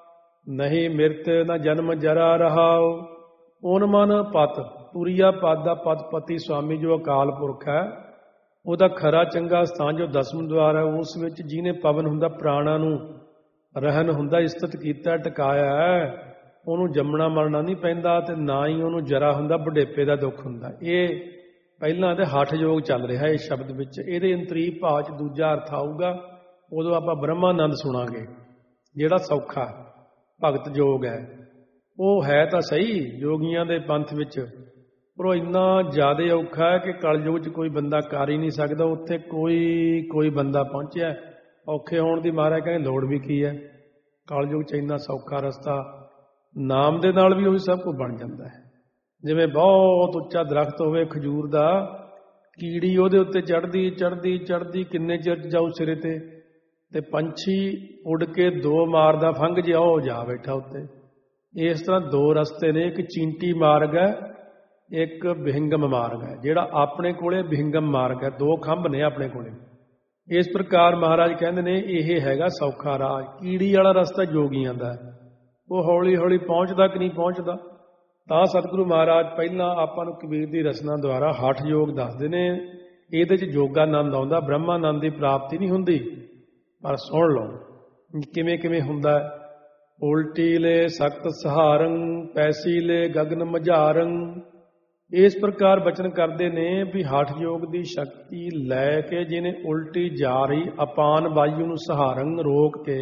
ਨਹੀਂ ਮਿਰਤ ਨ ਜਨਮ ਜਰਾ ਰਹਾਓ। ਓਨ ਮਨ ਪਤ, ਤੁਰੀਆ ਪਦ ਦਾ ਪਦ ਪਤੀ ਸਵਾਮੀ ਜੋ ਅਕਾਲ ਪੁਰਖ ਹੈ, ਉਹਦਾ ਖਰਾ ਚੰਗਾ ਸਥਾਨ ਜੋ ਦਸਮ ਦੁਆਰ ਹੈ, ਉਸ ਵਿੱਚ ਜਿਹਨੇ ਪਵਨ ਹੁੰਦਾ ਪ੍ਰਾਣਾਂ ਨੂੰ ਰਹਿਨ ਹੁੰਦਾ ਇਸਤਤ ਕੀਤਾ, ਟਿਕਾਇਆ ਹੈ। ਉਹਨੂੰ ਜੰਮਣਾ ਮਰਨਾ ਨਹੀਂ ਪੈਂਦਾ, ਤੇ ਨਾ ਹੀ ਉਹਨੂੰ ਜਰਾ ਹੁੰਦਾ, ਬੁਢੇਪੇ ਦਾ ਦੁੱਖ ਹੁੰਦਾ। ਇਹ ਪਹਿਲਾਂ ਤੇ ਹਠ ਯੋਗ ਚੱਲ ਰਿਹਾ ਇਸ ਸ਼ਬਦ ਵਿੱਚ। ਇਹਦੇ ਅੰਤਰੀਵ ਭਾਵ ਚ ਦੂਜਾ ਅਰਥ ਆਊਗਾ, ਉਦੋਂ ਆਪਾਂ ਬ੍ਰਹਮਾਨੰਦ ਸੁਣਾਂਗੇ, ਜਿਹੜਾ ਸੌਖਾ ਭਗਤ ਯੋਗ ਹੈ। ਉਹ ਹੈ ਤਾਂ ਸਹੀ ਯੋਗੀਆਂ ਦੇ ਪੰਥ ਵਿੱਚ, ਪਰ ਉਹ ਇੰਨਾ ਜ਼ਿਆਦਾ ਔਖਾ ਹੈ ਕਿ ਕਲਯੁਗ ਚ ਕੋਈ ਬੰਦਾ ਕਰ ਹੀ ਨਹੀਂ ਸਕਦਾ। ਉੱਥੇ ਕੋਈ ਕੋਈ ਬੰਦਾ ਪਹੁੰਚਿਆ, ਔਖੇ ਹੋਣ ਦੀ ਮਾਰਾ ਕਹਿੰਦੇ ਲੋੜ ਵੀ ਕੀ ਹੈ। ਕਲਯੁਗ ਚ ਇੰਨਾ ਸੌਖਾ ਰਸਤਾ, ਨਾਮ ਦੇ ਨਾਲ ਵੀ ਉਹੀ ਸਭ ਕੁਝ ਬਣ ਜਾਂਦਾ ਹੈ। ਜਿਵੇਂ ਬਹੁਤ ਉੱਚਾ ਦਰਖਤ ਹੋਵੇ ਖਜੂਰ ਦਾ, ਕੀੜੀ ਉਹਦੇ ਉੱਤੇ ਚੜ੍ਹਦੀ ਚੜ੍ਹਦੀ ਚੜ੍ਹਦੀ ਕਿੰਨੇ ਚਿਰ ਜਾਊ ਸਿਰੇ ਤੇ, ਤੇ ਪੰਛੀ ਉੱਡ ਕੇ ਦੋ ਮਾਰਦਾ ਫੰਘ ਜਿਹਾ ਉਹ ਜਾ ਬੈਠਾ ਉੱਤੇ। ਇਸ ਤਰ੍ਹਾਂ ਦੋ ਰਸਤੇ ਨੇ, ਇੱਕ ਚੀਂਟੀ ਮਾਰਗ ਹੈ, ਇੱਕ ਵਿਹੰਗਮ ਮਾਰਗ ਹੈ। ਜਿਹੜਾ ਆਪਣੇ ਕੋਲੇ ਵਿਹੰਗਮ ਮਾਰਗ ਹੈ, ਦੋ ਖੰਭ ਨੇ ਆਪਣੇ ਕੋਲੇ। ਇਸ ਪ੍ਰਕਾਰ ਮਹਾਰਾਜ ਕਹਿੰਦੇ ਨੇ ਇਹ ਹੈਗਾ ਸੌਖਾ ਰਾਹ। ਕੀੜੀ ਵਾਲਾ ਰਸਤਾ ਜੋਗੀਆਂ ਦਾ, ਉਹ ਹੌਲੀ ਹੌਲੀ ਪਹੁੰਚਦਾ ਕਿ ਨਹੀਂ ਪਹੁੰਚਦਾ। ਤਾਂ ਸਤਿਗੁਰੂ ਮਹਾਰਾਜ ਪਹਿਲਾਂ ਆਪਾਂ ਨੂੰ ਕਬੀਰ ਦੀ ਰਚਨਾ ਦੁਆਰਾ ਹਠ ਯੋਗ ਦੱਸਦੇ ਨੇ। ਇਹਦੇ 'ਚ ਜੋਗਾਨੰਦ ਆਉਂਦਾ, ਬ੍ਰਹਮਾਨੰਦ ਦੀ ਪ੍ਰਾਪਤੀ ਨਹੀਂ ਹੁੰਦੀ। ਪਰ ਸੁਣ ਲਓ ਕਿਵੇਂ ਕਿਵੇਂ ਹੁੰਦਾ। ਉਲਟੀ ਲੈ ਸਖਤ ਸਹਾਰੰ, ਪੈਸੀ ਲੈ ਗਗਨ ਮਝਾਰੰ। ਇਸ ਪ੍ਰਕਾਰ ਬਚਨ ਕਰਦੇ ਨੇ ਵੀ ਹਠ ਯੋਗ ਦੀ ਸ਼ਕਤੀ ਲੈ ਕੇ ਜਿਹਨੇ ਉਲਟੀ ਜਾ ਰਹੀ ਅਪਾਨ ਵਾਯੂ ਨੂੰ ਸਹਾਰੰ ਰੋਕ ਕੇ,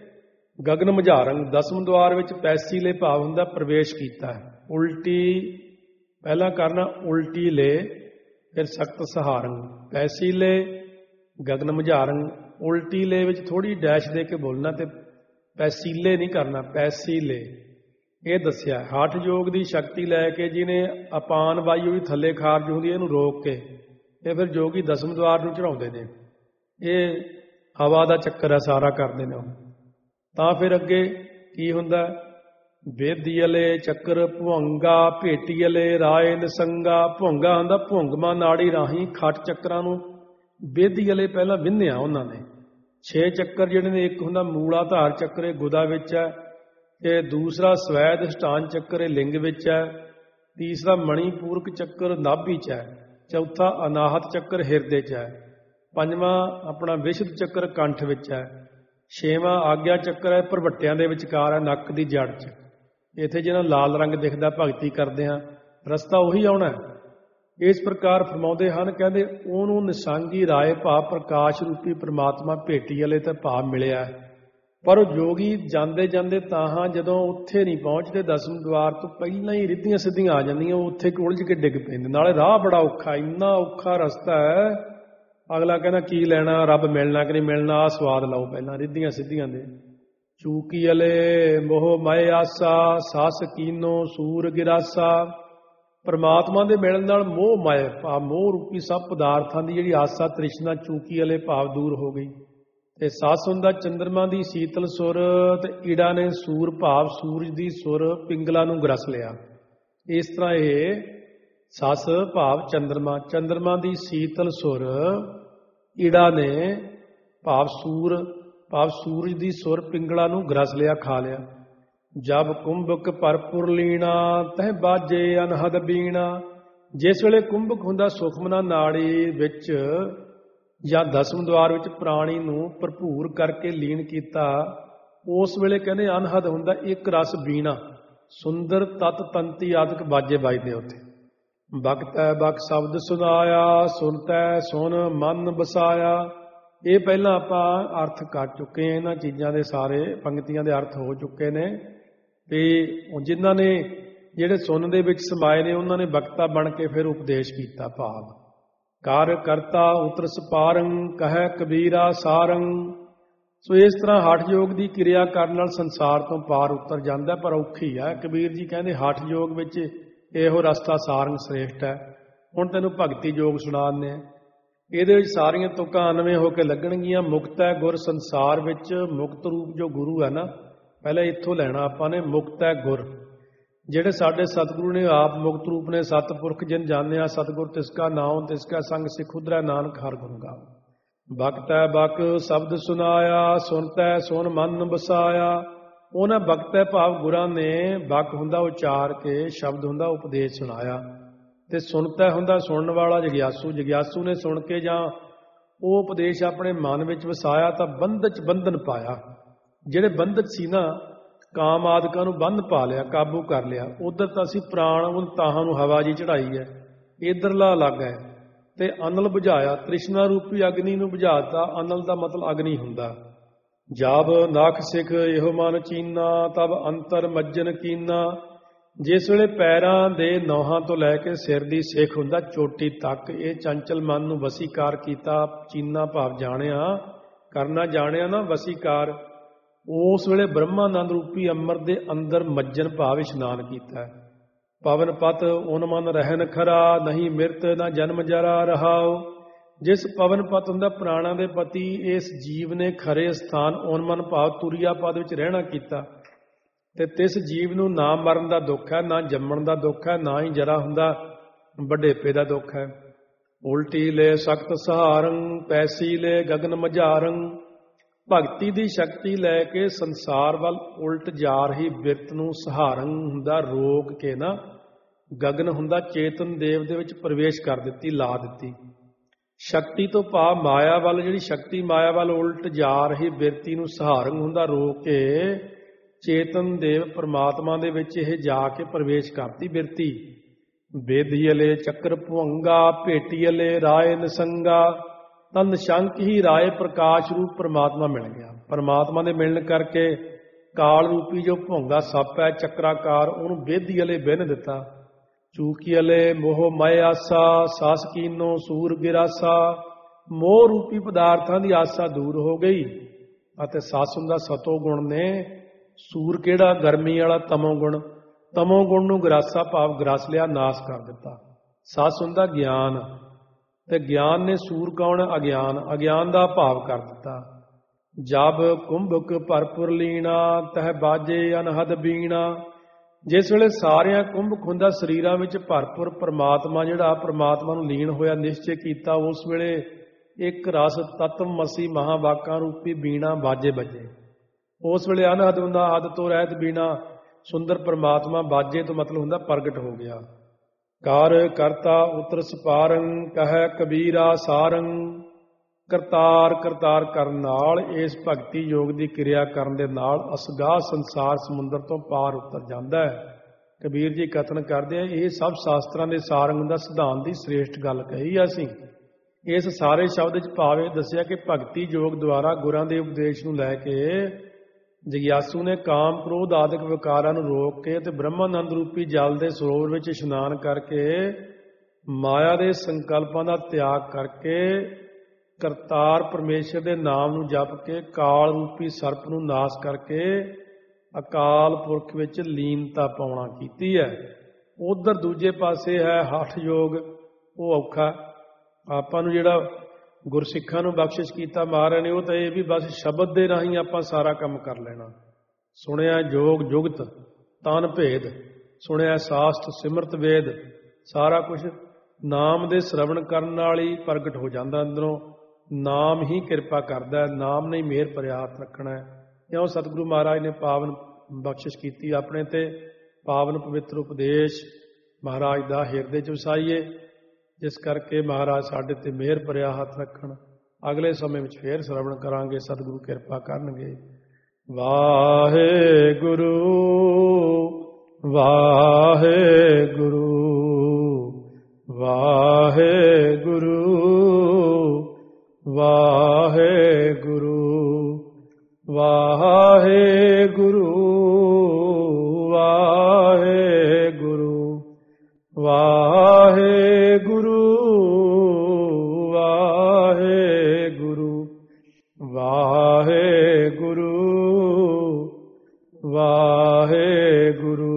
ਗਗਨ ਮਝਾਰੰ ਦਸਮ ਦੁਆਰ ਵਿੱਚ ਪੈਸੀ ਲੈ ਭਾਵ ਹੁੰਦਾ ਪ੍ਰਵੇਸ਼ ਕੀਤਾ ਹੈ। ਉਲਟੀ ਪਹਿਲਾਂ ਕਰਨਾ, ਉਲਟੀ ਲੈ ਫਿਰ ਸਖਤ ਸਹਾਰੰ, ਪੈਸੀ ਲੈ ਗਗਨ ਮਝਾਰੰ। ਉਲਟੀ ਲੈ ਵਿੱਚ ਥੋੜੀ ਡੈਸ਼ ਦੇ ਕੇ ਬੋਲਣਾ ਤੇ ਪੈਸੀਲੇ ਨਹੀਂ ਕਰਨਾ, ਪੈਸੀਲੇ। ਇਹ ਦੱਸਿਆ ਹਠ ਯੋਗ ਦੀ ਸ਼ਕਤੀ ਲੈ ਕੇ ਜਿਹਨੇ ਅਪਾਨ ਵਾਯੂ ਵੀ ਥੱਲੇ ਖਾਰਜ ਹੁੰਦੀ ਇਹਨੂੰ ਰੋਕ ਕੇ, ਇਹ ਫਿਰ ਜੋਗੀ ਦਸਮ ਦੁਆਰ ਨੂੰ ਚੜਾਉਂਦੇ ਨੇ। ਇਹ ਹਵਾ ਦਾ ਚੱਕਰ ਹੈ ਸਾਰਾ ਕਰਦੇ ਨੇ ਉਹ। ਤਾਂ ਫਿਰ ਅੱਗੇ ਕੀ ਹੁੰਦਾ, ਵੇਦੀਅਲੇ ਚੱਕਰ ਭੁੰਗਾ ਭੇਟੀਅਲੇ ਰਾਏ ਨਿਸੰਗਾ। ਭੁੰਗਾ ਹੁੰਦਾ ਭੁੰਗਮਾ ਨਾੜੀ ਰਾਹੀਂ ਖੱਟ ਚੱਕਰਾਂ ਨੂੰ, ਵੇਦੀਅਲੇ ਪਹਿਲਾਂ ਵਿੰਨਿਆ ਉਹਨਾਂ ਨੇ, ਛੇ ਚੱਕਰ ਜਿਹੜੇ ਨੇ, ਇੱਕ ਹੁੰਦਾ ਮੂਲਾਧਾਰ ਚੱਕਰ, ਇਹ ਗੁਦਾ ਵਿੱਚ ਹੈ। ਤੇ ਦੂਸਰਾ ਸਵੈਦ ਸਟਾਨ ਚੱਕਰ, ਇਹ ਲਿੰਗ ਵਿੱਚ ਹੈ। ਤੀਸਰਾ ਮਣੀਪੂਰਕ ਚੱਕਰ ਨਾਭੀ 'ਚ ਹੈ। ਚੌਥਾ ਅਨਾਹਤ ਚੱਕਰ ਹਿਰਦੇ 'ਚ ਹੈ। ਪੰਜਵਾਂ ਆਪਣਾ ਵਿਸ਼ੁੱਧ ਚੱਕਰ ਕੰਠ ਵਿੱਚ ਹੈ। ਛੇਵਾਂ ਆਗਿਆ ਚੱਕਰ ਹੈ, ਭਰਵੱਟਿਆਂ ਦੇ ਵਿਚਕਾਰ ਹੈ, ਨੱਕ ਦੀ ਜੜ 'ਚ। ਇੱਥੇ ਜਿਹੜਾ ਲਾਲ ਰੰਗ ਦਿਖਦਾ ਭਗਤੀ ਕਰਦੇ ਹਾਂ, ਰਸਤਾ ਉਹੀ ਆਉਣਾ ਹੈ। ਇਸ ਪ੍ਰਕਾਰ ਫਰਮਾਉਂਦੇ ਹਨ, ਕਹਿੰਦੇ ਉਹਨੂੰ ਨਿਸੰਗੀ ਰਾਏ ਭਾਵ ਪ੍ਰਕਾਸ਼ ਰੂਪੀ ਪ੍ਰਮਾਤਮਾ ਭੇਟੀ ਵਾਲੇ ਤਾਂ ਭਾਵ ਮਿਲਿਆ। ਪਰ ਉਹ ਯੋਗੀ ਜਾਂਦੇ ਜਾਂਦੇ ਤਾਂ ਜਦੋਂ ਉੱਥੇ ਨਹੀਂ ਪਹੁੰਚਦੇ, ਦਸਮ ਦੁਆਰ ਤੋਂ ਪਹਿਲਾਂ ਹੀ ਰਿੱਧੀਆਂ ਸਿੱਧੀਆਂ ਆ ਜਾਂਦੀਆਂ, ਉਹ ਉੱਥੇ ਉਲਝ ਕੇ ਡਿੱਗ ਪੈਂਦੇ। ਨਾਲੇ ਰਾਹ ਬੜਾ ਔਖਾ, ਇੰਨਾ ਔਖਾ ਰਸਤਾ ਹੈ। ਅਗਲਾ ਕਹਿੰਦਾ ਕੀ ਲੈਣਾ, ਰੱਬ ਮਿਲਣਾ ਕਿ ਨਹੀਂ ਮਿਲਣਾ, ਆਹ ਸਵਾਦ ਲਓ ਪਹਿਲਾਂ ਰਿੱਧੀਆਂ ਸਿੱਧੀਆਂ ਦੇ। ਚੂਕੀ ਵਾਲੇ ਮੋਹ ਮਾਏ ਆਸਾ, ਸਸ ਕੀਨੋ ਸੂਰ ਗਿਰਾਸਾ। ਪਰਮਾਤਮਾ ਦੇ ਮਿਲਣ ਨਾਲ ਮੋਹ ਮਾਏ ਭਾਵ ਮੋਹ ਰੂਪੀ ਸਭ ਪਦਾਰਥਾਂ ਦੀ ਜਿਹੜੀ ਆਸਾ ਤ੍ਰਿਸ਼ਨਾ ਚੂਕੀ ਵਾਲੇ ਭਾਵ ਦੂਰ ਹੋ ਗਈ। ਤੇ ਸੱਸ ਹੁੰਦਾ ਚੰਦਰਮਾ ਦੀ ਸੀਤਲ ਸੁਰ, ਤੇ ਈੜਾ ਨੇ ਸੂਰ ਭਾਵ ਸੂਰਜ ਦੀ ਸੁਰ ਪਿੰਗਲਾ ਨੂੰ ਗਰਸ ਲਿਆ। ਇਸ ਤਰ੍ਹਾਂ ਇਹ ਸੱਸ ਭਾਵ ਚੰਦਰਮਾ, ਚੰਦਰਮਾ ਦੀ ਸੀਤਲ ਸੁਰ, ਈੜਾ ਨੇ ਭਾਵ ਸੂਰ ਭਾਵ ਸੂਰਜ ਦੀ ਸੁਰ ਪਿੰਗਲਾ ਨੂੰ ਗਰਸ ਲਿਆ, ਖਾ ਲਿਆ। ਜਬ ਕੁੰਭਕ ਭਰਪੁਰ ਲੀਣਾ, ਤਹਿ ਬਾਜੇ ਅਨਹਦ ਬੀਣਾ। ਜਿਸ ਵੇਲੇ ਕੁੰਭਕ ਹੁੰਦਾ ਸੁਖਮਨਾ ਨਾੜੀ ਵਿੱਚ ਜਾਂ ਦਸਮ ਦੁਆਰ ਵਿੱਚ ਪ੍ਰਾਣੀ ਨੂੰ ਭਰਪੂਰ ਕਰਕੇ ਲੀਨ ਕੀਤਾ, ਉਸ ਵੇਲੇ ਕਹਿੰਦੇ ਅਨਹਦ ਹੁੰਦਾ ਇੱਕ ਰਸ ਬੀਣਾ, ਸੁੰਦਰ ਤਤ ਤੰਤੀ ਆਦਿਕ ਬਾਜੇ ਵੱਜਦੇ ਉੱਥੇ। ਬਖਤੈ ਬਖ ਸ਼ਬਦ ਸੁਨਾਇਆ, ਸੁਣਤੈ ਸੁਣ ਮਨ ਬਸਾਇਆ। ਇਹ ਪਹਿਲਾਂ ਆਪਾਂ ਅਰਥ ਕਰ ਚੁੱਕੇ ਹਾਂ, ਇਹਨਾਂ ਚੀਜ਼ਾਂ ਦੇ ਸਾਰੇ ਪੰਕਤੀਆਂ ਦੇ ਅਰਥ ਹੋ ਚੁੱਕੇ ਨੇ। ਤੇ ਜਿਨ੍ਹਾਂ ਨੇ ਜਿਹੜੇ ਸੁਣ ਦੇ ਵਿੱਚ ਸਮਾਏ ਨੇ, ਉਹਨਾਂ ਨੇ ਬਖਤਾ ਬਣ ਕੇ ਫਿਰ ਉਪਦੇਸ਼ ਕੀਤਾ ਭਾਵ ਕਾਰ ਕਰਤਾ ਉਤਰ ਸਪਾਰੰ, ਕਹੈ ਕਬੀਰਾ ਸਾਰੰ। ਸੋ ਇਸ ਤਰ੍ਹਾਂ ਹਠ ਯੋਗ ਦੀ ਕਿਰਿਆ ਕਰਨ ਨਾਲ ਸੰਸਾਰ ਤੋਂ ਪਾਰ ਉਤਰ ਜਾਂਦਾ, ਪਰ ਔਖੀ ਹੈ। ਕਬੀਰ ਜੀ ਕਹਿੰਦੇ ਹਠ ਯੋਗ ਵਿੱਚ ਇਹੋ ਰਸਤਾ ਸਾਰੰਗ ਸ੍ਰੇਸ਼ਟ ਹੈ। ਹੁਣ ਤੈਨੂੰ ਭਗਤੀ ਯੋਗ ਸੁਣਾ ਦਿੰਦੇ ਹਾਂ। ਇਹਦੇ ਵਿੱਚ ਸਾਰੀਆਂ ਤੁਕਾਂ ਅਨਵੇਂ ਹੋ ਕੇ ਲੱਗਣਗੀਆਂ। ਮੁਕਤ ਹੈ ਗੁਰ ਸੰਸਾਰ ਵਿੱਚ, ਮੁਕਤ ਰੂਪ ਜੋ ਗੁਰੂ ਹੈ ਨਾ, ਪਹਿਲਾਂ ਇੱਥੋਂ ਲੈਣਾ ਆਪਾਂ ਨੇ। ਮੁਕਤ ਹੈ ਗੁਰ, ਜਿਹੜੇ ਸਾਡੇ ਸਤਿਗੁਰੂ ਨੇ ਆਪ ਮੁਕਤ ਰੂਪ ਨੇ। ਸਤਿਪੁਰਖ ਜਿਨ ਜਾਣਿਆ ਸਤਿਗੁਰ ਤਿਸਕਾ ਨਾਉ, ਤਿਸਕਾ ਸੰਗ ਸਿਖੁਦਰੈ ਨਾਨਕ ਹਰਿ ਗੁਣ ਗਾਵ। ਬਖਤੈ ਬਕ ਸ਼ਬਦ ਸੁਨਾਇਆ, ਸੁਣਤੈ ਸੁਣ ਮਨ ਬਸਾਇਆ। ਉਹਨਾਂ ਬਖਤੈ ਭਾਵ ਗੁਰਾਂ ਨੇ, ਬਕ ਹੁੰਦਾ ਉਚਾਰ ਕੇ, ਸ਼ਬਦ ਹੁੰਦਾ ਉਪਦੇਸ਼ ਸੁਣਾਇਆ, ਤੇ ਸੁਣਤੈ ਹੁੰਦਾ ਸੁਣਨ ਵਾਲਾ ਜਗਿਆਸੂ। ਜਗਿਆਸੂ ਨੇ ਸੁਣ ਕੇ ਜਾਂ ਉਹ ਉਪਦੇਸ਼ ਆਪਣੇ ਮਨ ਵਿੱਚ ਵਸਾਇਆ ਤਾਂ ਬੰਧਨ 'ਚ ਬੰਧਨ ਪਾਇਆ। ਜਿਹੜੇ ਬੰਧਨ ਸੀ ਨਾ, ਕਾਮ ਆਦਿਕਾਂ ਨੂੰ ਬੰਧ ਪਾ ਲਿਆ, ਕਾਬੂ ਕਰ ਲਿਆ। ਉਧਰ ਤਾਂ ਅਸੀਂ ਪ੍ਰਾਣ ਉਹ ਤਾਹਾਂ ਨੂੰ ਹਵਾ ਜੀ ਚੜਾਈ ਹੈ, ਇੱਧਰਲਾ ਅਲੱਗ ਹੈ। ਤੇ ਅਨਲ ਬੁਝਾਇਆ, ਤ੍ਰਿਸ਼ਨਾ ਰੂਪੀ ਅਗਨੀ ਨੂੰ ਬੁਝਾਤਾ। ਅਨਲ ਦਾ ਮਤਲਬ ਅਗਨੀ ਹੁੰਦਾ। ਜਬ ਨਖ ਸਿਖ ਇਹੋ ਮਨ ਚੀਨਾ, ਤਬ ਅੰਤਰ ਮੱਜਨ ਕੀਨਾ। ਜਿਸ ਵੇਲੇ ਪੈਰਾਂ ਦੇ ਨੌਹਾਂ ਤੋਂ ਲੈ ਕੇ ਸਿਰ ਦੀ ਸਿੱਖ ਹੁੰਦਾ ਚੋਟੀ ਤੱਕ, ਇਹ ਚੰਚਲ ਮਨ ਨੂੰ ਵਸੀਕਾਰ ਕੀਤਾ। ਚੀਨਾ ਭਾਵ ਜਾਣਿਆ, ਕਰਨਾ ਜਾਣਿਆ ਨਾ ਵਸੀਕਾਰ। ਉਸ ਵੇਲੇ ਬ੍ਰਹਮਾਨੰਦ ਰੂਪੀ ਅੰਮ੍ਰਿਤ ਦੇ ਅੰਦਰ ਮੱਜਨ ਭਾਵ ਇਸ਼ਨਾਨ ਕੀਤਾ। ਪਵਨ ਪਤ ਉਨ ਮਨ ਰਹਿਨ ਖਰਾ, ਨਹੀਂ ਮਿਰਤ ਨਾ ਜਨਮ ਜਰਾ ਰਹਾਓ। ਜਿਸ ਪਵਨ ਪਤ ਹੁੰਦਾ ਪ੍ਰਾਣਾ ਦੇ ਪਤੀ, ਇਸ ਜੀਵ ਨੇ ਖਰੇ ਸਥਾਨ ਉਨ ਮਨ ਭਾਵ ਤੁਰਿਆ ਪਦ ਵਿੱਚ ਰਹਿਣਾ ਕੀਤਾ। ਤੇ ਤਿਸ ਜੀਵ ਨੂੰ ਨਾ ਮਰਨ ਦਾ ਦੁੱਖ ਹੈ, ਨਾ ਜੰਮਣ ਦਾ ਦੁੱਖ ਹੈ, ਨਾ ਹੀ ਜਰਾ ਹੁੰਦਾ ਵਡੇਪੇ ਦਾ ਦੁੱਖ ਹੈ। ਉਲਟੀ ਲੈ ਸਖਤ ਸਹਾਰੰ, ਪੈਸੀ ਲੈ ਗਗਨ ਮਝਾਰੰ। ਭਗਤੀ ਦੀ ਸ਼ਕਤੀ ਲੈ ਕੇ ਸੰਸਾਰ ਵੱਲ ਉਲਟ ਜਾ ਰਹੀ ਬਿਰਤ ਨੂੰ ਸਹਾਰੰ ਹੁੰਦਾ ਰੋਕ ਕੇ ਨਾ, ਗਗਨ ਹੁੰਦਾ ਚੇਤਨ ਦੇਵ ਦੇ ਵਿੱਚ ਪ੍ਰਵੇਸ਼ ਕਰ ਦਿੱਤੀ, ਲਾ ਦਿੱਤੀ। ਸ਼ਕਤੀ ਤੋਂ ਭਾਵ ਮਾਇਆ ਵੱਲ, ਜਿਹੜੀ ਸ਼ਕਤੀ ਮਾਇਆ ਵੱਲ ਉਲਟ ਜਾ ਰਹੀ ਬਿਰਤੀ ਨੂੰ ਸਹਾਰੰ ਹੁੰਦਾ ਰੋਕ ਕੇ ਚੇਤਨ ਦੇਵ ਪਰਮਾਤਮਾ ਦੇ ਵਿੱਚ ਇਹ ਜਾ ਕੇ ਪ੍ਰਵੇਸ਼ ਕਰਤੀ ਬਿਰਤੀ। ਬੇਦੀਅਲੇ ਚੱਕਰ ਭੁੰਗਾ, ਭੇਟੀਅਲੇ ਰਾਏ ਨਿਸੰਗਾ। ਤਾਂ ਨਿਸ਼ੰਕ ਹੀ ਰਾਏ ਪ੍ਰਕਾਸ਼ ਰੂਪ ਪਰਮਾਤਮਾ ਮਿਲ ਗਿਆ। ਪਰਮਾਤਮਾ ਦੇ ਮਿਲਣ ਕਰਕੇ ਕਾਲ ਰੂਪੀ ਜੋ ਭੁੰਗਾ ਸੱਪ ਹੈ ਚੱਕਰਾਕਾਰ, ਉਹਨੂੰ ਬੇਦੀ ਵਾਲੇ ਬਿੰਨ ਦਿੱਤਾ। ਚੂਕੀ ਵਾਲੇ ਮੋਹ ਮਾਏ ਆਸਾ, ਸਾਸ ਕੀਨੋ ਸੂਰ ਗਿਰਾਸਾ। ਮੋਹ ਰੂਪੀ ਪਦਾਰਥਾਂ ਦੀ ਆਸਾ ਦੂਰ ਹੋ ਗਈ। ਅਤੇ ਸੱਸ ਹੁੰਦਾ ਸਤੋ ਗੁਣ ਨੇ, ਸੂਰ ਕਿਹੜਾ ਗਰਮੀ ਵਾਲਾ ਤਮੋ ਗੁਣ, ਤਮੋ ਗੁਣ ਨੂੰ ਗਰਾਸਾ ਭਾਵ ਗਰਸ ਲਿਆ, ਨਾਸ ਕਰ ਦਿੱਤਾ। ਸੱਸ ਹੁੰਦਾ ਗਿਆਨ, ਤੇ ਗਿਆਨ ਨੇ ਸੂਰ ਕੌਣ, ਅਗਿਆਨ, ਅਗਿਆਨ ਦਾ ਭਾਵ ਕਰ ਦਿੱਤਾ। ਜਬ ਕੁੰਭਕ ਭਰਪੁਰ ਲੀਣਾ, ਤਹਿ ਬਾਜੇ ਅਨਹਦ ਬੀਣਾ। ਜਿਸ ਵੇਲੇ ਸਾਰਿਆਂ ਕੁੰਭਕ ਹੁੰਦਾ ਸਰੀਰਾਂ ਵਿੱਚ ਭਰਪੁਰ ਪਰਮਾਤਮਾ, ਜਿਹੜਾ ਪਰਮਾਤਮਾ ਨੂੰ ਲੀਨ ਹੋਇਆ ਨਿਸ਼ਚੈ ਕੀਤਾ, ਉਸ ਵੇਲੇ ਇੱਕ ਰਸ ਤਤਵ ਮਸੀ ਮਹਾਵਾਕਾਂ ਰੂਪੀ ਬੀਣਾ ਬਾਜੇ ਬੱਜੇ। ਉਸ ਵੇਲੇ ਅਨਹਦ ਹੁੰਦਾ, ਹੱਦ ਤੋਂ ਰਹਿਤ ਬੀਣਾ ਸੁੰਦਰ ਪਰਮਾਤਮਾ ਬਾਜੇ ਤੋਂ ਮਤਲਬ ਹੁੰਦਾ ਪ੍ਰਗਟ ਹੋ ਗਿਆ। ਕਰ ਕਰਤਾ ਉਤਰ ਸਪਾਰੰ ਕਹੈ ਕਬੀਰਾ ਸਾਰੰ। ਕਰਤਾਰ ਕਰਤਾਰ ਕਰਨ ਨਾਲ, ਇਸ ਭਗਤੀ ਯੋਗ ਦੀ ਕਿਰਿਆ ਕਰਨ ਦੇ ਨਾਲ ਅਸਗਾਹ ਸੰਸਾਰ ਸਮੁੰਦਰ ਤੋਂ ਪਾਰ ਉਤਰ ਜਾਂਦਾ ਹੈ। ਕਬੀਰ ਜੀ ਕਥਨ ਕਰਦੇ ਆ, ਇਹ ਸਭ ਸ਼ਾਸਤਰਾਂ ਦੇ ਸਾਰੰਗ ਦਾ ਸਿਧਾਂਤ ਦੀ ਸ੍ਰੇਸ਼ਟ ਗੱਲ ਕਹੀ ਆ ਅਸੀਂ। ਇਸ ਸਾਰੇ ਸ਼ਬਦ ਵਿੱਚ ਭਾਵ ਇਹ ਦੱਸਿਆ ਕਿ ਭਗਤੀ ਯੋਗ ਦੁਆਰਾ ਗੁਰਾਂ ਦੇ ਉਪਦੇਸ਼ ਨੂੰ ਲੈ ਕੇ ਜਗਿਆਸੂ ਨੇ ਕਾਮ ਕ੍ਰੋਧ ਆਦਿਕ ਵਿਕਾਰਾਂ ਨੂੰ ਰੋਕ ਕੇ ਤੇ ਬ੍ਰਹਮਾਨੰਦ ਰੂਪੀ ਜਲ ਦੇ ਸਰੋਵਰ ਵਿੱਚ ਇਸ਼ਨਾਨ ਕਰਕੇ ਮਾਇਆ ਦੇ ਸੰਕਲਪਾਂ ਦਾ ਤਿਆਗ ਕਰਕੇ ਕਰਤਾਰ ਪਰਮੇਸ਼ਰ ਦੇ ਨਾਮ ਨੂੰ ਜਪ ਕੇ ਕਾਲ ਰੂਪੀ ਸਰਪ ਨੂੰ ਨਾਸ਼ ਕਰਕੇ ਅਕਾਲ ਪੁਰਖ ਵਿੱਚ ਲੀਨਤਾ ਪਾਉਣਾ ਕੀਤੀ ਹੈ। ਉਧਰ ਦੂਜੇ ਪਾਸੇ ਹੈ ਹਠ ਯੋਗ, ਉਹ ਔਖਾ। ਆਪਾਂ ਨੂੰ ਜਿਹੜਾ ਗੁਰਸਿੱਖਾਂ ਨੂੰ ਬਖਸ਼ਿਸ਼ ਕੀਤਾ ਮਹਾਰਾਜ ਨੇ, ਉਹ ਤਾਂ ਇਹ ਵੀ ਬਸ ਸ਼ਬਦ ਦੇ ਰਾਹੀਂ ਆਪਾਂ ਸਾਰਾ ਕੰਮ ਕਰ ਲੈਣਾ। ਸੁਣਿਆ ਜੋਗ ਜੁਗਤ ਤਨ ਭੇਦ, ਸੁਣਿਆ ਸਾਸਤ ਸਿਮਰਤ ਵੇਦ, ਸਾਰਾ ਕੁਝ ਨਾਮ ਦੇ ਸ਼ਰਵਣ ਕਰਨ ਨਾਲ ਹੀ ਪ੍ਰਗਟ ਹੋ ਜਾਂਦਾ ਅੰਦਰੋਂ। ਨਾਮ ਹੀ ਕਿਰਪਾ ਕਰਦਾ, ਨਾਮ ਨੇ ਮਿਹਰ ਭਰਿਆ ਹੱਥ ਰੱਖਣਾ ਹੈ। ਕਿਉਂ ਸਤਿਗੁਰੂ ਮਹਾਰਾਜ ਨੇ ਪਾਵਨ ਬਖਸ਼ਿਸ਼ ਕੀਤੀ ਆਪਣੇ ਤੇ, ਪਾਵਨ ਪਵਿੱਤਰ ਉਪਦੇਸ਼ ਮਹਾਰਾਜ ਦਾ ਹਿਰਦੇ 'ਚ ਵਸਾਈਏ, ਜਿਸ ਕਰਕੇ ਮਹਾਰਾਜ ਸਾਡੇ ਤੇ ਮਿਹਰ ਭਰਿਆ ਹੱਥ ਰੱਖਣ। ਅਗਲੇ ਸਮੇਂ ਵਿੱਚ ਫੇਰ ਸ਼ਰਵਣ ਕਰਾਂਗੇ, ਸਤਿਗੁਰੂ ਕਿਰਪਾ ਕਰਨਗੇ। ਵਾਹਿਗੁਰੂ ਵਾਹਿਗੁਰੂ ਵਾਹਿਗੁਰੂ ਵਾਹਿਗੁਰੂ ਵਾਹਿਗੁਰੂ ਵਾਹਿਗੁਰੂ ਵਾਹਿਗੁਰੂ ਵਾਹਿਗੁਰੂ ਵਾਹਿਗੁਰੂ ਵਾਹਿਗੁਰੂ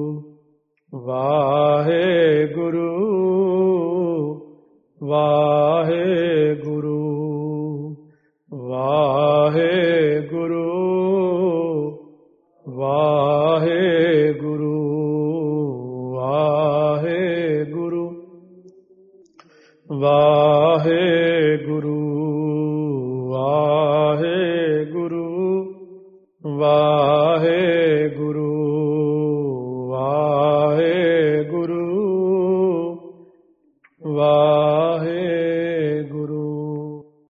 ਵਾਹਿਗੁਰੂ ਵਾਹਿਗੁਰੂ ਵਾਹਿਗੁਰੂ ਵਾਹਿਗੁਰੂ ਵਾਹਿਗੁਰੂ ਵਾਹਿਗੁਰੂ